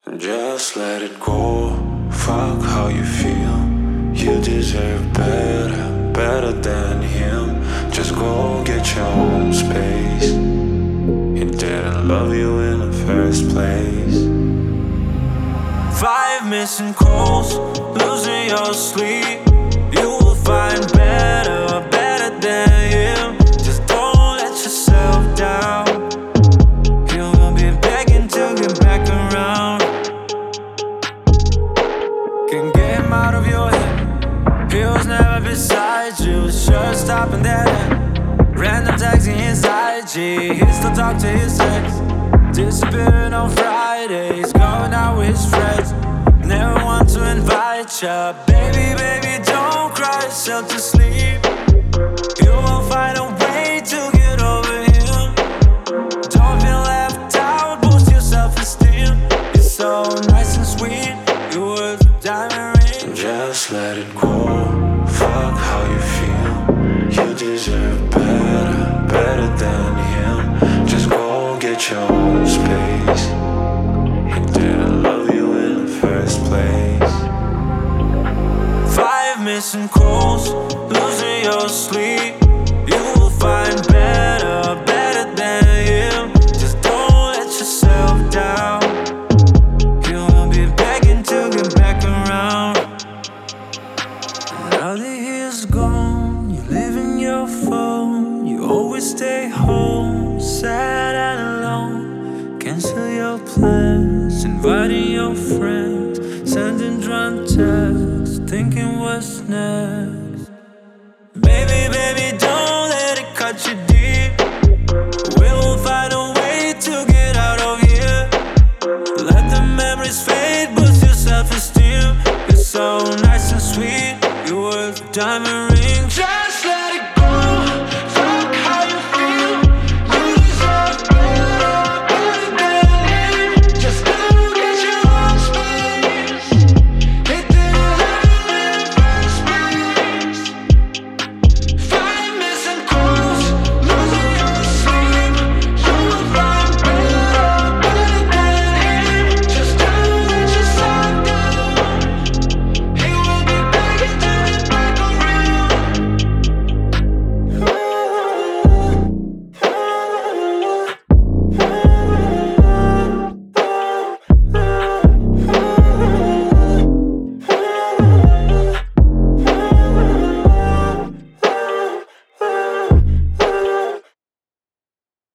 Just let it go, fuck how you feel. You deserve better, better than him. Just go get your own space. He didn't love you in the first place. 5 missing calls, losing your sleep. You will find better, better than him. Just don't let yourself down. He will be begging to get back around. Can't get him out of your head. He was never beside you. Sure stopping there. Random texting his IG. He still talk to his ex. Disappearing on Fridays. Going out with his friends. Never want to invite ya. Baby, baby, don't cry yourself to sleep. You will find a way to get over him. Don't feel left out. Boost your self-esteem. It's so nice and sweet. You worth a diamond ring. Just let it go, fuck how you feel. You deserve better, better than him. Just go get your own space. He didn't love you in the first place. 5 missing calls, losing your sleep. You will find better, better than him. Just don't let yourself down. He will be begging to get back around. Now that he is gone, you live in your phone. You always stay home, sad and alone. Cancel your plans, inviting your friends, sending drunk texts, thinking what's next. Baby, baby, don't let it cut you deep. We'll find a way to get out of here. Let the memories fade, boost your self-esteem. It's so nice and sweet. You're worth a diamond ring. Just